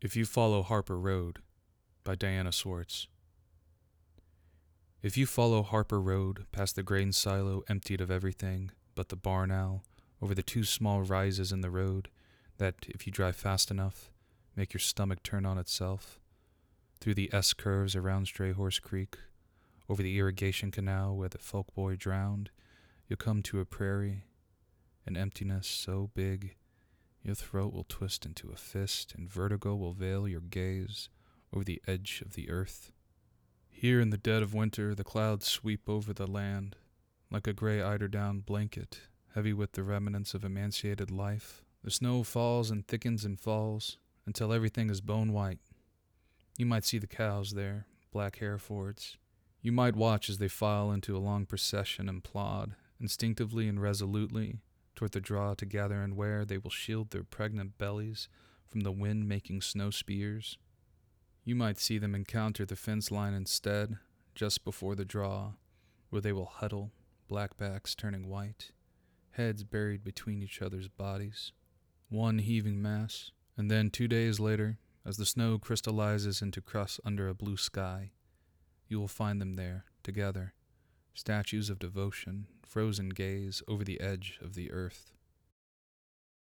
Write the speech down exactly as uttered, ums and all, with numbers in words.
If You Follow Harper Road by Diana Swartz. If you follow Harper Road past the grain silo emptied of everything but the barn owl, over the two small rises in the road that, if you drive fast enough, make your stomach turn on itself, through the S curves around Stray Horse Creek, over the irrigation canal where the folk boy drowned, you'll come to a prairie, an emptiness so big your throat will twist into a fist and vertigo will veil your gaze over the edge of the earth. Here in the dead of winter, the clouds sweep over the land like a gray eiderdown blanket, heavy with the remnants of emaciated life. The snow falls and thickens and falls until everything is bone white. You might see the cows there, black Herefords. You might watch as they file into a long procession and plod, instinctively and resolutely, toward the draw to gather and where they will shield their pregnant bellies from the wind-making snow spears. You might see them encounter the fence line instead, just before the draw, where they will huddle, black backs turning white, heads buried between each other's bodies, one heaving mass, and then two days later, as the snow crystallizes into crust under a blue sky, you will find them there, together, statues of devotion, frozen gaze over the edge of the earth.